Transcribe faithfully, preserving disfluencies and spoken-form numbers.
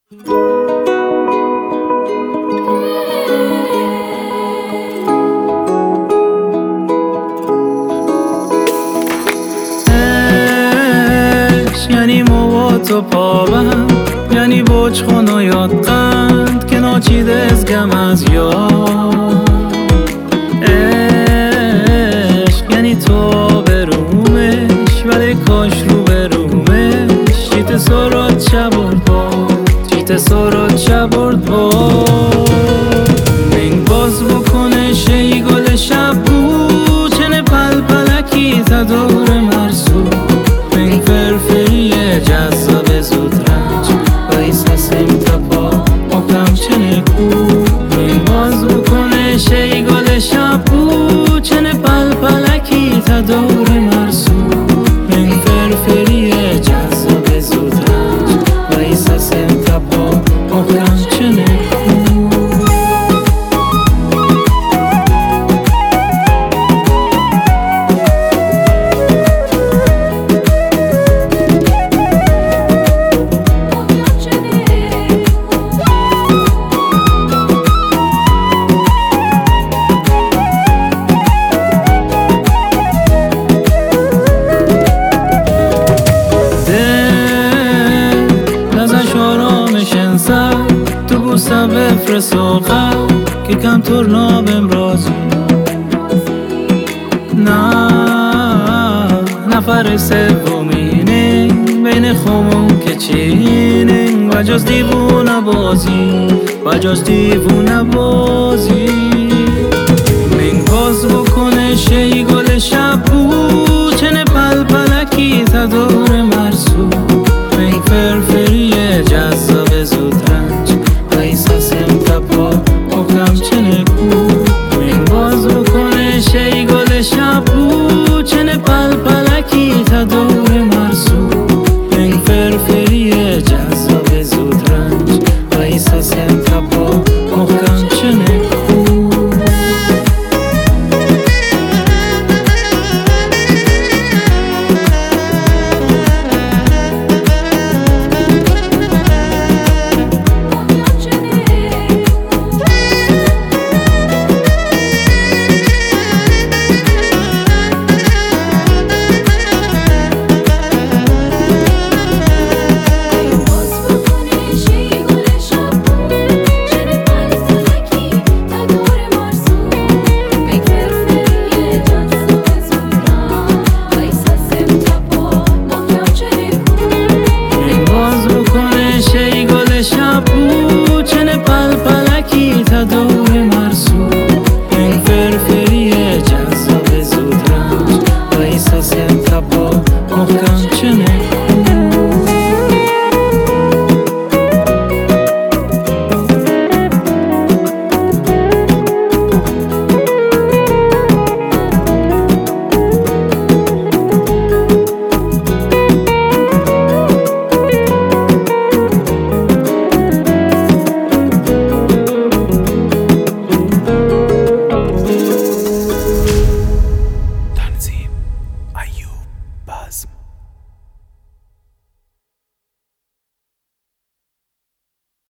عشق یعنی موات و پابند، یعنی بوچ خون و یاد قند که ناچیده از گم از یاد. عشق یعنی تو برومش ولی کاش رو برومش، چیت سرات چبرد با چیت سرات چبرد با این باز بکنه شی گل شب بود چنه پل پلکی تدور مرسو این فرفری جذاب زود رنج و ایساسیم تپا مکم چنه کو این باز بکنه شی گل شب بود چنه پل پلکی تدور مرسو این فرفری جذاب زود رنج و ایساسیم تپا مکم چنه تو بوسه بفرست آخر که کم ترنا بهم رازی نه نفر سومینه بین خمون که چینه و جز دیوونه بازی و جز دیوونه بازی من باز بکنه شی گل شب بود چنه پل پلکی تدور مرسو من فرفری جذاب زود رنج و ایساسیم تپا مکم چنه کو من باز بکنه شی گل شب بود چنه پل پلکی تدور مرسو من فرفری جذاب زود رنج و ایساسیم تپا مکم چنه کو تدور مرسو این فرفری جذاب زود رنج و ایساسیم تپا مکم